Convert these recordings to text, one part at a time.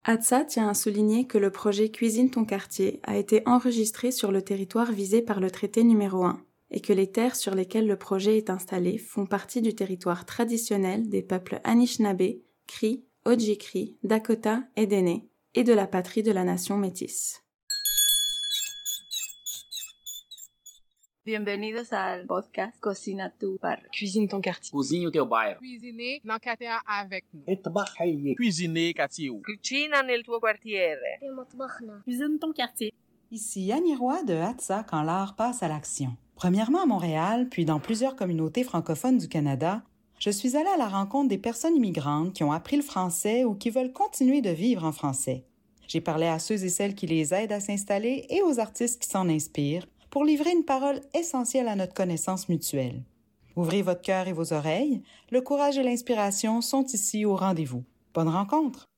ATSA tient à souligner que le projet Cuisine ton quartier a été enregistré sur le territoire visé par le traité numéro 1 et que les terres sur lesquelles le projet est installé font partie du territoire traditionnel des peuples Anishinaabe, Cri, Ojibwe, Dakota et Dene et de la patrie de la nation métisse. Bienvenidos al podcast Cocina tu Barrio. Cuisine ton quartier. Cozinhe o teu bairro. Cuisiner dans quartier avec nous. Cuisiner quartier. Cucina nel tuo quartiere. Cuisine ton quartier. Ici Annie Roy de Hatsa quand l'art passe à l'action. Premièrement à Montréal, puis dans plusieurs communautés francophones du Canada, je suis allée à la rencontre des personnes immigrantes qui ont appris le français ou qui veulent continuer de vivre en français. J'ai parlé à ceux et celles qui les aident à s'installer et aux artistes qui s'en inspirent pour livrer une parole essentielle à notre connaissance mutuelle. Ouvrez votre cœur et vos oreilles, le courage et l'inspiration sont ici au rendez-vous. Bonne rencontre!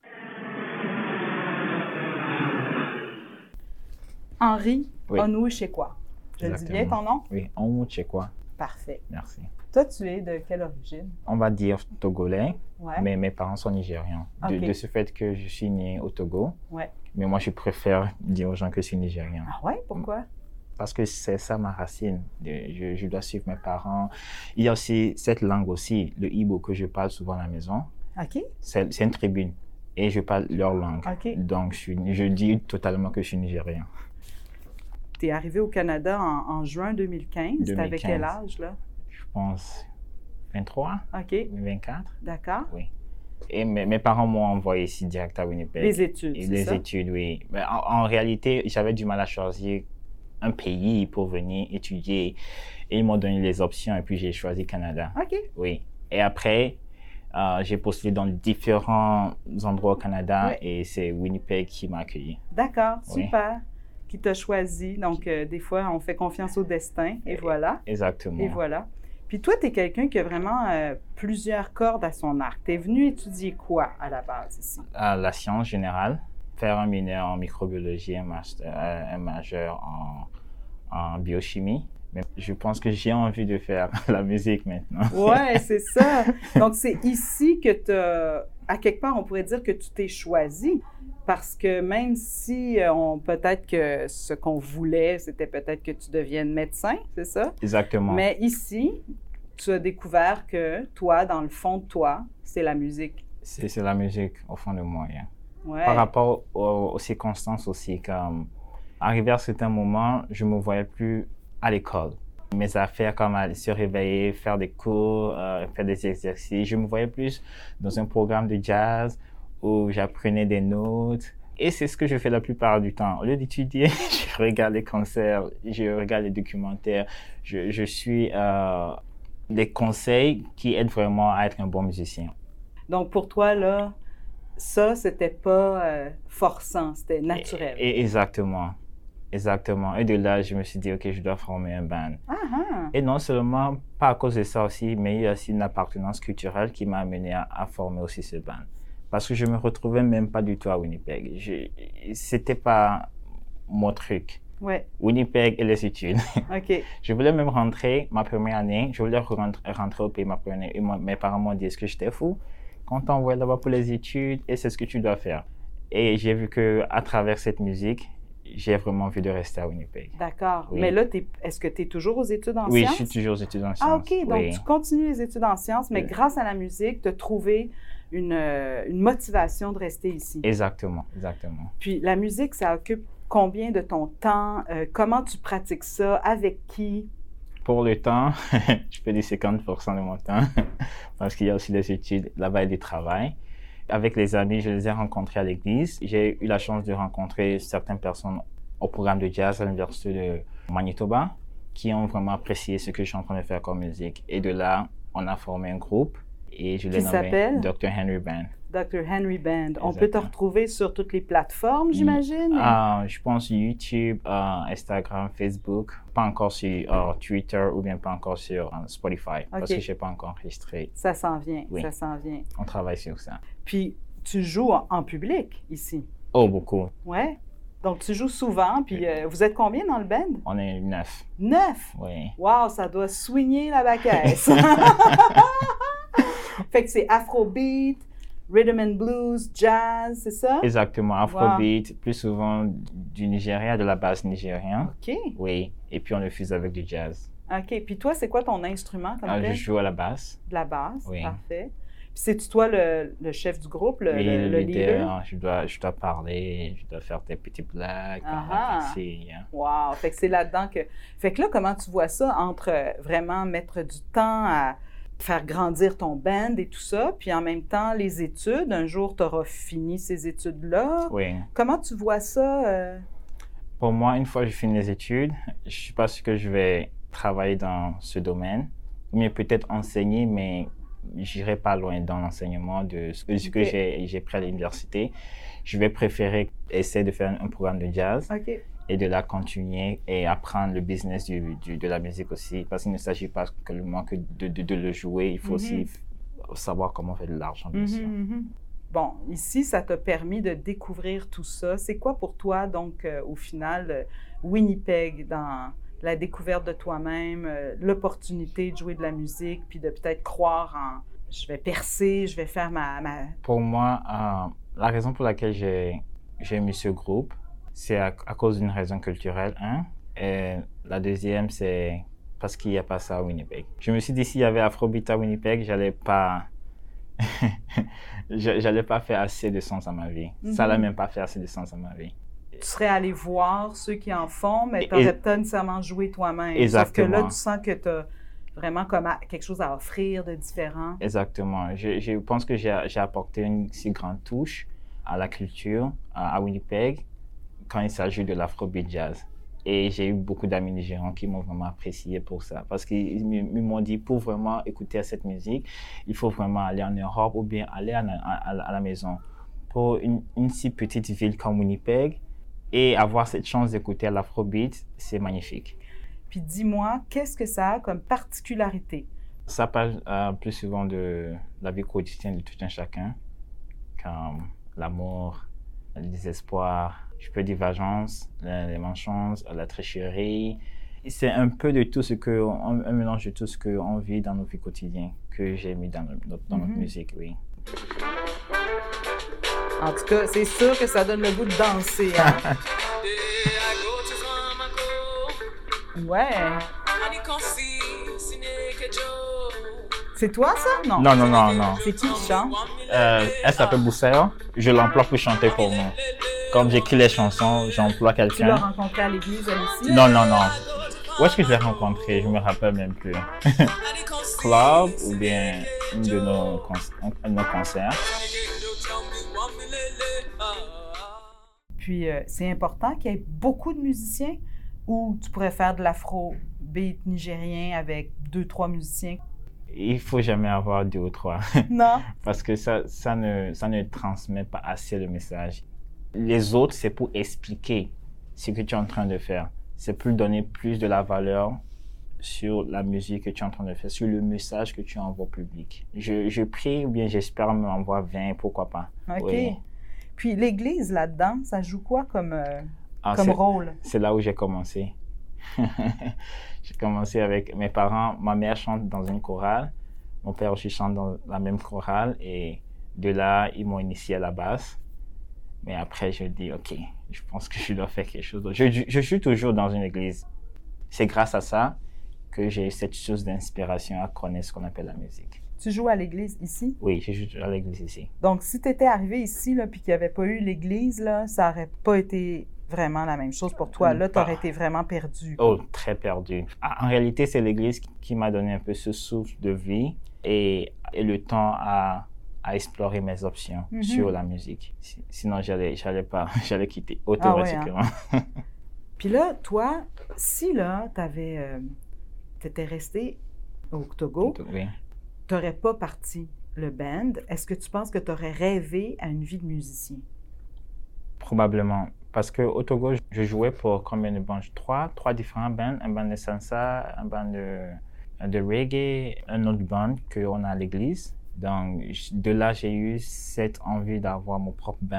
Henri Onwuchekwa. Je dis bien ton nom? Oui, Onwuchekwa. Parfait. Merci. Toi, tu es de quelle origine? On va dire togolais, Ouais. mais mes parents sont nigérians. Ok. De ce fait que je suis né au Togo, Ouais. mais moi je préfère dire aux gens que je suis nigérien. Ah ouais? Pourquoi? Parce que c'est ça ma racine. Je dois suivre mes parents. Il y a aussi cette langue aussi, le Igbo que je parle souvent à la maison. OK. C'est une tribune et je parle leur langue. Ok. Donc je dis totalement que je suis nigérien. Tu es arrivé au Canada en juin 2015. Tu avais 2015. quel âge, là? Je pense 23, OK. 24. D'accord. Oui. Et mes parents m'ont envoyé ici direct à Winnipeg. Les études, Et c'est les ça? études, oui. Mais en réalité, j'avais du mal à choisir un pays pour venir étudier. Et ils m'ont donné les options et puis j'ai choisi Canada. OK. Oui. Et après, j'ai postulé dans différents endroits au Canada Ouais. et c'est Winnipeg qui m'a accueilli. D'accord. Oui. Super. Qui t'a choisi. Donc, des fois, on fait confiance au destin. Et voilà. Exactement. Et voilà. Puis toi, tu es quelqu'un qui a vraiment plusieurs cordes à son arc. Tu es venu étudier quoi à la base ici? La science générale, faire un mineur en microbiologie, un majeur en biochimie. Mais je pense que j'ai envie de faire la musique maintenant. Ouais, c'est ça. Donc, c'est ici que à quelque part, on pourrait dire que tu t'es choisi. Parce que même si peut-être que ce qu'on voulait, c'était peut-être que tu deviennes médecin, c'est ça? Exactement. Mais ici, tu as découvert que toi, dans le fond de toi, c'est la musique. C'est la musique au fond de moi. Yeah. Ouais. Par rapport aux circonstances aussi, comme arrivé à certains moments, je me voyais plus à l'école. Mes affaires comme aller se réveiller, faire des cours, faire des exercices, je me voyais plus dans un programme de jazz où j'apprenais des notes. Et c'est ce que je fais la plupart du temps. Au lieu d'étudier, je regarde les concerts, je regarde les documentaires, je suis des conseils qui aident vraiment à être un bon musicien. Donc, pour toi, là, ça, c'était pas forçant, c'était naturel. Exactement. Exactement. Et de là, je me suis dit, OK, je dois former un band. Ah. Et non seulement, pas à cause de ça aussi, mais il y a aussi une appartenance culturelle qui m'a amené à former aussi ce band. Parce que je me retrouvais même pas du tout à Winnipeg. C'était pas mon truc. Ouais. Winnipeg et les études. OK. Je voulais même rentrer ma première année. Je voulais rentrer au pays ma première année. Et mes parents m'ont dit, est-ce que j'étais fou? Quand t'envoies là-bas pour les études, et c'est ce que tu dois faire. Et j'ai vu que à travers cette musique, j'ai vraiment envie de rester à Winnipeg. D'accord. Oui. Mais là, est-ce que tu es toujours aux études en Oui, sciences? je suis toujours aux études en sciences. Ah, OK. Donc, Oui. tu continues les études en sciences, mais Oui. grâce à la musique, tu as trouvé une motivation de rester ici. Exactement, exactement. Puis, la musique, ça occupe combien de ton temps? Comment tu pratiques ça? Avec qui? Pour le temps, je peux dire 50% de mon temps, parce qu'il y a aussi des études là-bas et du travail. Avec les amis, je les ai rencontrés à l'église. J'ai eu la chance de rencontrer certaines personnes au programme de jazz à l'Université de Manitoba qui ont vraiment apprécié ce que je suis en train de faire comme musique. Et de là, on a formé un groupe et je l'ai Qui nommé s'appelle? Dr. Henry Band. Dr. Henry Band. On peut te Exactement. retrouver sur toutes les plateformes, j'imagine? Je pense YouTube, Instagram, Facebook, pas encore sur Twitter ou bien pas encore sur Spotify parce que je n'ai pas encore enregistré. Ça s'en vient, Oui. ça s'en vient. On travaille sur ça. Puis, tu joues en public ici? Oh, beaucoup. Ouais. Donc, tu joues souvent, puis vous êtes combien dans le band? On est 9. 9? Oui. Wow, ça doit swinguer la baquette. Fait que c'est afrobeat, rhythm and blues, jazz, c'est ça? Exactement, afrobeat, plus souvent du Nigeria, de la base nigérienne. OK. Oui, et puis on le fuse avec du jazz. OK. Puis toi, c'est quoi ton instrument comme tel? Je joue à la basse. De la basse, Oui. Parfait. Puis c'est-tu toi le chef du groupe, le leader? Je dois parler, je dois faire des petites blagues. Yeah. Wow! Fait que c'est là-dedans que... Fait que là, comment tu vois ça entre vraiment mettre du temps à faire grandir ton band et tout ça, puis en même temps, les études? Un jour, tu auras fini ces études-là. Oui. Comment tu vois ça? Pour moi, une fois que j'ai fini les études, je ne suis pas sûr que je vais travailler dans ce domaine, mais peut-être enseigner, mais j'irai pas loin dans l'enseignement de ce que j'ai pris à l'université. Je vais préférer essayer de faire un programme de jazz et de là continuer et apprendre le business de la musique aussi, parce qu'il ne s'agit pas seulement que de le jouer, il faut aussi savoir comment faire de l'argent, bien sûr. Bon, ici, ça t'a permis de découvrir tout ça. C'est quoi pour toi, donc, au final, Winnipeg, dans la découverte de toi-même, l'opportunité de jouer de la musique, puis de peut-être croire en « je vais percer, je vais faire ma... » Pour moi, la raison pour laquelle j'ai mis ce groupe, c'est à cause d'une raison culturelle, et la deuxième, c'est parce qu'il n'y a pas ça à Winnipeg. Je me suis dit, s'il y avait Afrobeat à Winnipeg, j'allais pas faire assez de sens à ma vie. Ça n'allait même pas faire assez de sens à ma vie. Tu serais allé voir ceux qui en font, mais tu n'aurais pas nécessairement joué toi-même. Exactement. Sauf que là, tu sens que tu as vraiment comme quelque chose à offrir de différent. Exactement. Je pense que j'ai apporté une si grande touche à la culture à Winnipeg quand il s'agit de l'afrobeat jazz. Et j'ai eu beaucoup d'amis nigérians qui m'ont vraiment apprécié pour ça. Parce qu'ils m'ont dit, pour vraiment écouter cette musique, il faut vraiment aller en Europe ou bien aller à la maison. Pour une si petite ville comme Winnipeg, et avoir cette chance d'écouter l'afrobeat, c'est magnifique. Puis dis-moi, qu'est-ce que ça a comme particularité? Ça parle plus souvent de la vie quotidienne de tout un chacun, comme l'amour, le désespoir, un peu de divergence, les mensonges, la tricherie. C'est un peu de tout un mélange de tout ce qu'on vit dans nos vies quotidiennes que j'ai mis dans notre musique, oui. En tout cas, c'est sûr que ça donne le goût de danser. Hein? Ouais. C'est toi, ça? Non. Non. C'est qui chante? Elle s'appelle Boussaïa. Je l'emploie pour chanter pour moi. Comme j'écris les chansons, j'emploie quelqu'un. Tu l'as rencontré à l'église, elle aussi? Non. Où est-ce que je l'ai rencontré? Je me rappelle même plus. Club ou bien une de nos concerts. Puis, c'est important qu'il y ait beaucoup de musiciens ou tu pourrais faire de l'afrobeat nigérien avec 2-3 musiciens? Il ne faut jamais avoir 2 ou 3. Non. Parce que ça ne transmet pas assez le message. Les autres, c'est pour expliquer ce que tu es en train de faire. C'est pour donner plus de la valeur sur la musique que tu es en train de faire, sur le message que tu envoies au public. Je prie ou bien j'espère m'envoyer 20, pourquoi pas. OK. Oui. Puis l'église là-dedans, ça joue quoi comme rôle? C'est là où j'ai commencé. J'ai commencé avec mes parents. Ma mère chante dans une chorale. Mon père aussi chante dans la même chorale. Et de là, ils m'ont initié à la basse. Mais après, je dis, OK, je pense que je dois faire quelque chose d'autre. Je suis toujours dans une église. C'est grâce à ça que j'ai cette source d'inspiration à connaître ce qu'on appelle la musique. Tu joues à l'église ici? Oui, je joue à l'église ici. Donc, si tu étais arrivé ici, là, puis qu'il n'y avait pas eu l'église, là, ça n'aurait pas été vraiment la même chose pour toi. Là, tu aurais été vraiment perdu. Oh, très perdu. En réalité, c'est l'église qui m'a donné un peu ce souffle de vie et le temps à explorer mes options sur la musique. Sinon, j'allais quitter automatiquement. Ah ouais, hein? Puis là, toi, si là, t'étais resté au Togo, oui. T'aurais pas parti le band, est-ce que tu penses que tu aurais rêvé à une vie de musicien? Probablement. Parce qu'au Togo, je jouais pour combien de bandes? Trois différents bands. Un band de salsa, un band de reggae, un autre band qu'on a à l'église. Donc, de là, j'ai eu cette envie d'avoir mon propre band.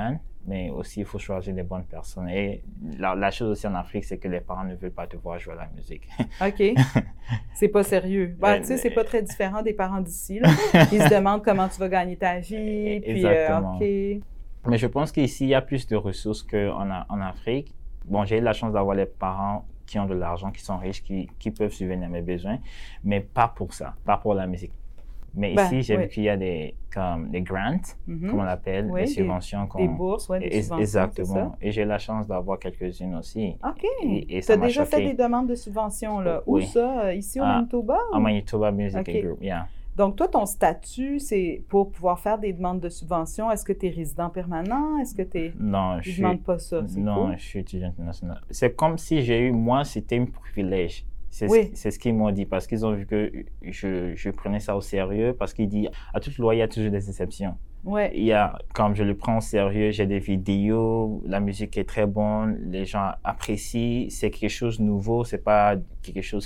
mais aussi il faut choisir les bonnes personnes. Et la chose aussi en Afrique, c'est que les parents ne veulent pas te voir jouer à la musique. OK. C'est pas sérieux. Ben, tu sais, c'est pas très différent des parents d'ici, là. Ils se demandent comment tu vas gagner ta vie, puis Exactement. OK. Mais je pense qu'ici, il y a plus de ressources qu'en Afrique. Bon, j'ai eu la chance d'avoir les parents qui ont de l'argent, qui sont riches, qui peuvent subvenir à mes besoins, mais pas pour ça, pas pour la musique. Mais ici, j'ai vu qu'il y a des grants, comme on l'appelle, des subventions. Des bourses, des subventions. Exactement. Et j'ai la chance d'avoir quelques-unes aussi. OK. Et tu as déjà fait des demandes de subventions, là. Où ça? Ici au Manitoba? À Manitoba Music Group, yeah. Donc, toi, ton statut, c'est pour pouvoir faire des demandes de subventions. Est-ce que tu es résident permanent? Est-ce que tu es... Non, je ne demande pas ça. Non, cool. Je suis étudiant international. C'est comme si j'ai eu, moi, c'était un privilège. C'est ce qu'ils m'ont dit, parce qu'ils ont vu que je prenais ça au sérieux, parce qu'ils disent, à toute loi, il y a toujours des exceptions. Ouais. Il y a, comme je le prends au sérieux, j'ai des vidéos, la musique est très bonne, les gens apprécient, c'est quelque chose de nouveau, c'est pas quelque chose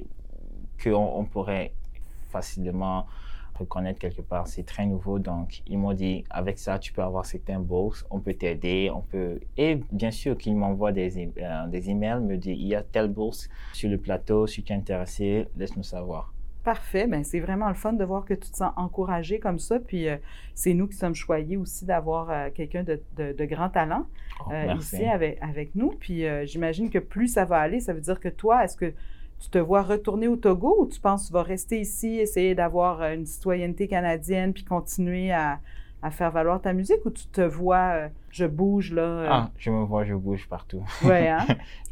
qu'on pourrait facilement reconnaître quelque part. C'est très nouveau, donc ils m'ont dit, avec ça, tu peux avoir certaines bourses, on peut t'aider, on peut... Et bien sûr qu'ils m'envoient des emails, me disent, il y a telle bourse sur le plateau, si tu es intéressé, laisse-nous savoir. Parfait. Bien, c'est vraiment le fun de voir que tu te sens encouragé comme ça. Puis, c'est nous qui sommes choyés aussi d'avoir quelqu'un de grand talent ici avec nous. Puis, j'imagine que plus ça va aller, ça veut dire que toi, est-ce que tu te vois retourner au Togo ou tu penses que tu vas rester ici, essayer d'avoir une citoyenneté canadienne puis continuer à faire valoir ta musique, ou tu te vois, je bouge là? Je me vois, je bouge partout. Ouais, hein?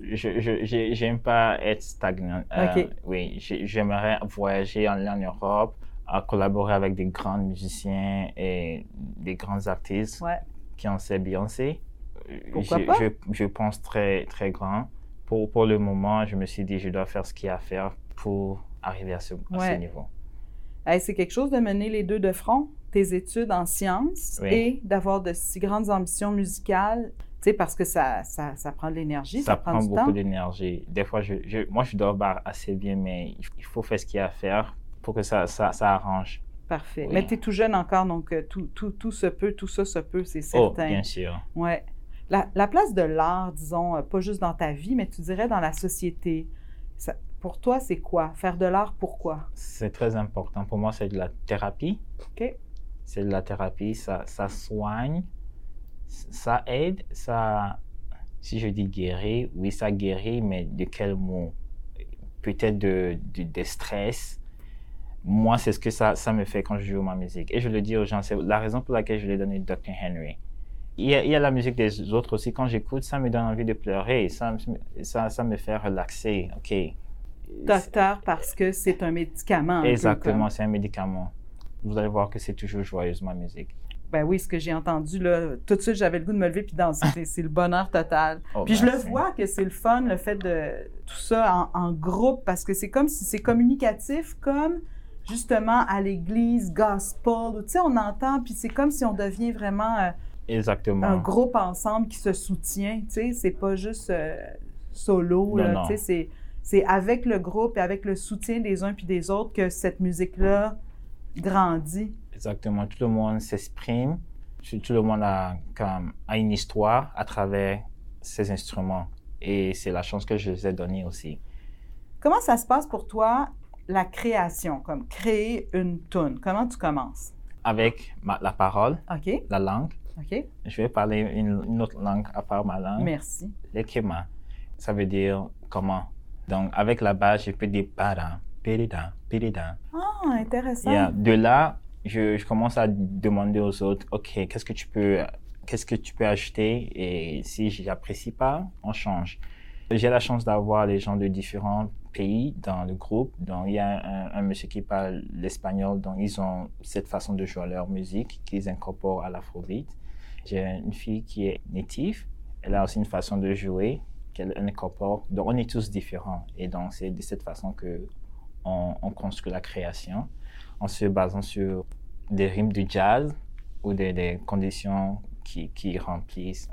J'aime pas être stagnant. OK. Oui, j'aimerais voyager en Europe, à collaborer avec des grands musiciens et des grands artistes qui ont fait Beyoncé. Pourquoi pas? Je pense très, très grand. Pour le moment, je me suis dit, je dois faire ce qu'il y a à faire pour arriver à ce niveau. Hey, c'est quelque chose de mener les deux de front, tes études en sciences et d'avoir de si grandes ambitions musicales, tu sais, parce que ça prend de l'énergie, ça prend du temps. Ça prend beaucoup d'énergie. Des fois, moi, je dors assez bien, mais il faut faire ce qu'il y a à faire pour que ça arrange. Parfait. Oui. Mais tu es tout jeune encore, donc tout se peut, tout ça se peut, c'est certain. Oh, bien sûr. Ouais. La place de l'art, disons, pas juste dans ta vie, mais tu dirais dans la société, pour toi, c'est quoi? Faire de l'art, pourquoi? C'est très important. Pour moi, c'est de la thérapie. OK. C'est de la thérapie, ça soigne, ça aide, si je dis guérir, oui, ça guérit, mais de quel mot? Peut-être de stress. Moi, c'est ce que ça me fait quand je joue ma musique. Et je le dis aux gens, c'est la raison pour laquelle je l'ai donné Dr. Henry. Il y a la musique des autres aussi. Quand j'écoute, ça me donne envie de pleurer. Ça me fait relaxer. OK. Docteur, parce que c'est un médicament. Exactement, c'est un médicament. Vous allez voir que c'est toujours joyeuse, ma musique. Ben oui, ce que j'ai entendu, là, tout de suite, j'avais le goût de me lever puis danser. C'est le bonheur total. Puis je le vois que c'est le fun, le fait de tout ça en groupe, parce que c'est comme si c'est communicatif, comme justement à l'église, gospel, tu sais, on entend, puis c'est comme si on devient vraiment... Exactement. Un groupe ensemble qui se soutient, tu sais, c'est pas juste solo, là, tu sais, c'est avec le groupe et avec le soutien des uns puis des autres que cette musique-là grandit. Exactement, tout le monde s'exprime, tout le monde a une histoire à travers ces instruments et c'est la chance que je les ai donnée aussi. Comment ça se passe pour toi, la création, comme créer une toune? Comment tu commences? Avec la parole, la langue. OK. Je vais parler une autre langue à part ma langue. Merci. Lekema, ça veut dire comment. Donc, avec la base, je peux dire para, pirida, pirida. Ah, intéressant. Yeah. De là, je commence à demander aux autres, OK, qu'est-ce que tu peux ajouter? Et si je n'apprécie pas, on change. J'ai la chance d'avoir les gens de différents pays dans le groupe. Donc, il y a un monsieur qui parle l'espagnol, donc ils ont cette façon de jouer leur musique qu'ils incorporent à l'afrobeat. J'ai une fille qui est native, elle a aussi une façon de jouer qu'elle incorpore. Donc, on est tous différents. Et donc, c'est de cette façon qu'on construit la création, en se basant sur des rimes de jazz ou des conditions qui remplissent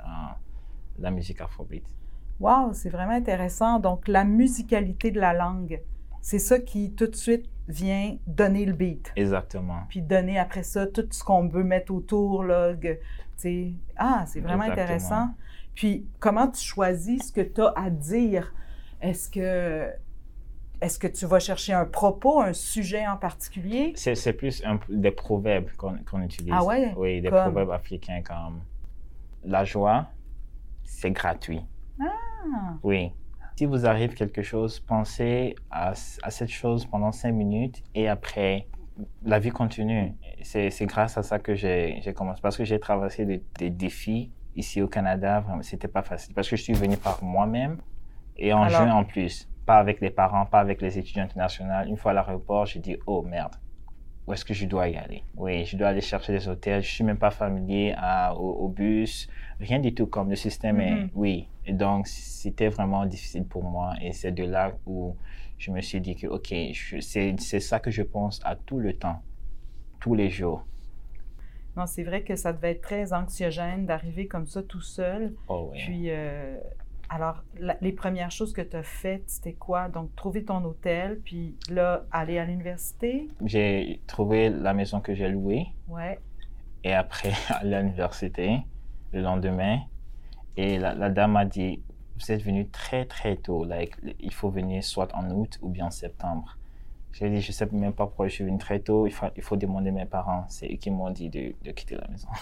la musique afrobeat. Wow, c'est vraiment intéressant. Donc, la musicalité de la langue, c'est ça qui tout de suite vient donner le beat. Exactement. Puis donner après ça tout ce qu'on veut mettre autour, là, tu sais. Ah, c'est vraiment intéressant. Puis comment tu choisis ce que tu as à dire? Est-ce que tu vas chercher un propos, un sujet en particulier? C'est plus des proverbes qu'on utilise. Ah ouais? Oui, des proverbes africains comme la joie, c'est gratuit. Ah! Oui. Si vous arrive quelque chose, pensez à cette chose pendant 5 minutes et après, la vie continue. C'est grâce à ça que j'ai commencé. Parce que j'ai traversé des défis ici au Canada. Vraiment, c'était pas facile. Parce que je suis venu par moi-même et en juin en plus. Pas avec les parents, pas avec les étudiants internationaux. Une fois à l'aéroport, j'ai dit, oh merde, où est-ce que je dois y aller? Oui, je dois aller chercher des hôtels. Je suis même pas familier au bus. Rien du tout, comme le système est... Oui. Et donc, c'était vraiment difficile pour moi. Et c'est de là où je me suis dit que, OK, c'est ça que je pense à tout le temps, tous les jours. Non, c'est vrai que ça devait être très anxiogène d'arriver comme ça tout seul. Oh oui. Puis, alors, les premières choses que tu as faites, c'était quoi? Donc, trouver ton hôtel, puis là, aller à l'université? J'ai trouvé la maison que j'ai louée. Ouais. Et après, aller à l'université le lendemain. Et la dame m'a dit, vous êtes venu très, très tôt. Like, il faut venir soit en août ou bien en septembre. J'ai dit, je ne sais même pas pourquoi je suis venu très tôt. Il faut demander à mes parents. C'est eux qui m'ont dit de quitter la maison.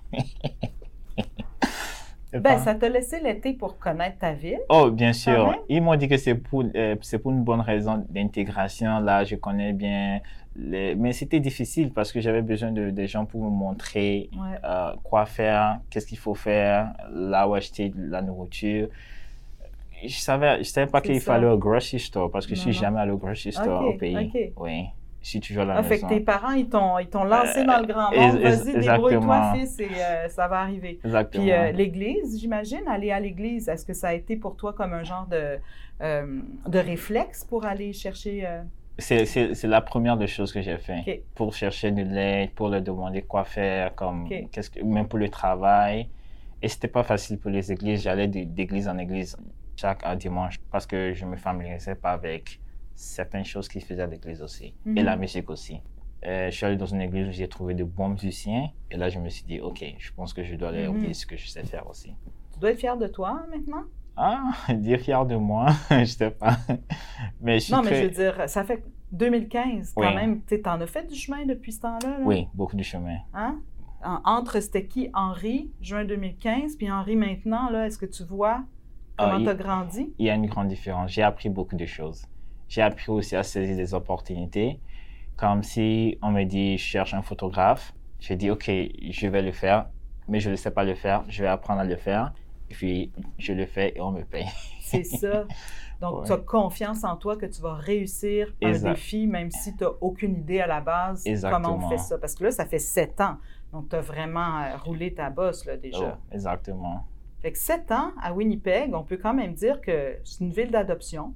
Ben, ça t'a laissé l'été pour connaître ta ville? Oh, bien sûr. Ils m'ont dit que c'est pour une bonne raison d'intégration. Là, je connais bien. Mais c'était difficile parce que j'avais besoin de gens pour me montrer quoi faire, qu'est-ce qu'il faut faire, là où acheter de la nourriture. Je savais pas qu'il fallait au grocery store parce que je suis jamais allé au grocery store au pays. Okay. Oui. Je suis toujours à la maison. Fait que tes parents, ils t'ont lancé dans le grand monde. Vas-y, débrouille-toi, fils, et ça va arriver. Exactement. Puis l'église, j'imagine, aller à l'église, est-ce que ça a été pour toi comme un genre de réflexe pour aller chercher... C'est la première des choses que j'ai fait. Pour chercher de l'aide, pour leur demander quoi faire, même pour le travail. Et c'était pas facile pour les églises. J'allais d'église en église chaque dimanche parce que je me familiarisais pas avec certaines choses qu'ils faisaient à l'église aussi. Et la musique aussi. Je suis allé dans une église où j'ai trouvé de bons musiciens. Et là, je me suis dit, OK, je pense que je dois aller oublier ce que je sais faire aussi. Tu dois être fier de toi maintenant? Ah, dire fier de moi, je sais pas. Mais je veux dire, ça fait 2015 quand même. Tu en as fait du chemin depuis ce temps-là? Là? Oui, beaucoup de chemin. Hein? Entre, c'était qui? Henri, juin 2015, puis Henri maintenant, là, est-ce que tu vois comment tu as grandi? Il y a une grande différence. J'ai appris beaucoup de choses. J'ai appris aussi à saisir des opportunités. Comme si on me dit, je cherche un photographe. Je dis, OK, je vais le faire, mais je ne sais pas le faire. Je vais apprendre à le faire. Et puis, je le fais et on me paye. C'est ça. Donc, tu as confiance en toi que tu vas réussir un défi, même si tu n'as aucune idée à la base comment on fait ça. Parce que là, ça fait 7 ans. Donc, tu as vraiment roulé ta bosse là, déjà. Oh, exactement. Fait que 7 ans à Winnipeg, on peut quand même dire que c'est une ville d'adoption.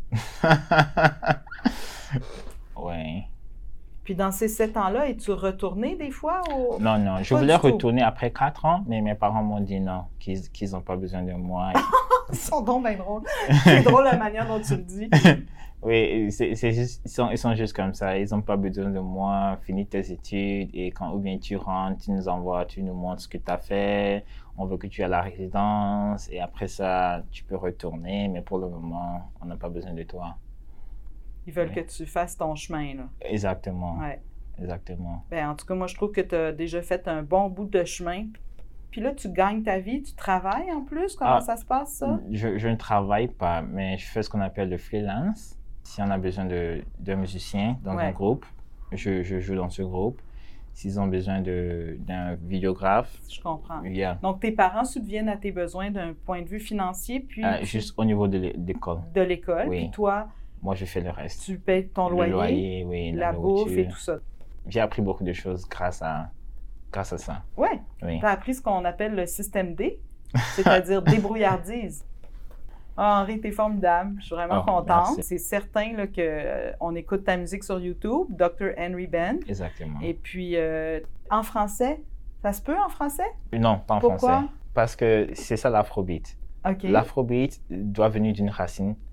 Oui. Puis dans ces 7 ans-là, es-tu retourné des fois? Non. Je voulais retourner après 4 ans, mais mes parents m'ont dit non, qu'ils n'ont pas besoin de moi. Ils sont donc bien drôles. C'est drôle la manière dont tu le dis. Oui, ils sont juste comme ça. Ils n'ont pas besoin de moi. Finis tes études et ou bien tu rentres, tu nous envoies, tu nous montres ce que tu as fait. On veut que tu aies la résidence et après ça, tu peux retourner. Mais pour le moment, on n'a pas besoin de toi. Ils veulent que tu fasses ton chemin, là. Exactement. Ouais. Exactement. Ben, en tout cas, moi, je trouve que tu as déjà fait un bon bout de chemin. Puis là, tu gagnes ta vie, tu travailles en plus? Comment ça se passe, ça? Je ne travaille pas, mais je fais ce qu'on appelle le freelance. Si on a besoin d'un musicien dans un groupe, je joue dans ce groupe. S'ils ont besoin d'un vidéographe. Je comprends. Yeah. Donc, tes parents subviennent à tes besoins d'un point de vue financier, puis... juste au niveau de l'école. De l'école, oui. Puis toi... Moi, je fais le reste. Tu payes ton loyer, oui, la bouffe et tout ça. J'ai appris beaucoup de choses grâce à ça. Oui. Tu as appris ce qu'on appelle le système D, c'est-à-dire débrouillardise. Henri, t'es formidable. Je suis vraiment contente. Merci. C'est certain là, qu'on écoute ta musique sur YouTube, Dr. Henry Band. Exactement. Et puis, en français, ça se peut en français? Non, pas en français. Pourquoi? Parce que c'est ça l'afrobeat. OK. L'afrobeat doit venir d'une racine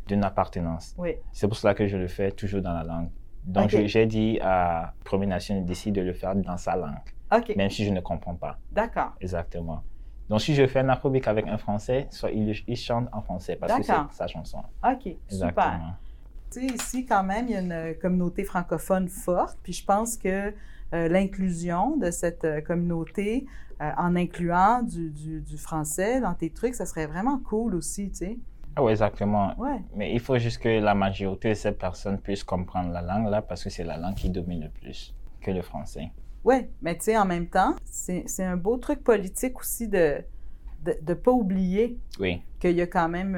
d'une appartenance. Oui. C'est pour cela que je le fais toujours dans la langue. Donc, j'ai dit à Première Nation d'ici de le faire dans sa langue, même si je ne comprends pas. D'accord. Exactement. Donc, si je fais un afrobeat avec un Français, soit il chante en français parce que c'est sa chanson. OK, Exactement. super. Tu sais, ici, quand même, il y a une communauté francophone forte, puis je pense que l'inclusion de cette communauté, en incluant du français dans tes trucs, ça serait vraiment cool aussi, tu sais. Ah oui, exactement. Ouais. Mais il faut juste que la majorité de ces personnes puissent comprendre la langue là, parce que c'est la langue qui domine le plus que le français. Oui, mais tu sais, en même temps, c'est un beau truc politique aussi de pas oublier qu'il y a quand même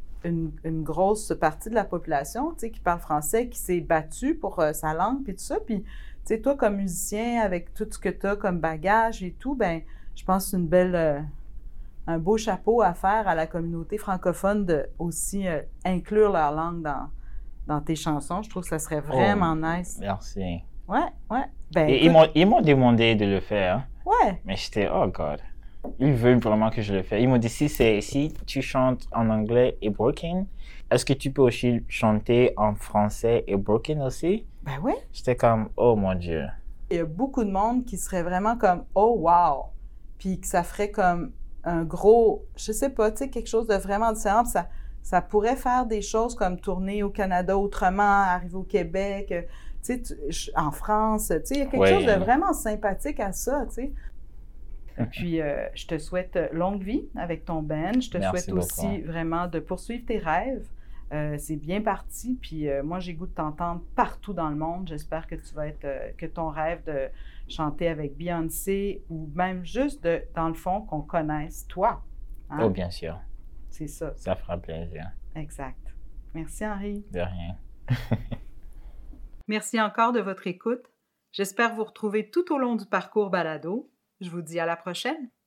une grosse partie de la population, tu sais, qui parle français, qui s'est battue pour sa langue, puis tout ça. Puis, tu sais, toi, comme musicien, avec tout ce que tu as comme bagage et tout, ben je pense que c'est une belle... un beau chapeau à faire à la communauté francophone de aussi inclure leur langue dans tes chansons. Je trouve que ça serait vraiment nice. Merci. Ouais. Ben, et ils m'ont demandé de le faire. Ouais. Mais j'étais, oh God. Ils veulent vraiment que je le fasse. Ils m'ont dit, si tu chantes en anglais et broken, est-ce que tu peux aussi chanter en français et broken aussi? Ben oui. J'étais comme, oh mon Dieu. Il y a beaucoup de monde qui serait vraiment comme, oh wow. Puis que ça ferait comme un gros, je sais pas, tu sais, quelque chose de vraiment différent. Puis ça pourrait faire des choses comme tourner au Canada autrement, arriver au Québec, tu sais, en France. Tu sais, il y a quelque chose de vraiment sympathique à ça, tu sais. Et puis, je te souhaite longue vie avec ton band. Je te souhaite aussi vraiment de poursuivre tes rêves. C'est bien parti. Puis moi, j'ai goût de t'entendre partout dans le monde. J'espère que tu vas être, que ton rêve de chanter avec Beyoncé ou même juste dans le fond, qu'on connaisse toi. Hein? Oh, bien sûr. C'est ça. Ça fera plaisir. Exact. Merci, Henri. De rien. Merci encore de votre écoute. J'espère vous retrouver tout au long du parcours balado. Je vous dis à la prochaine.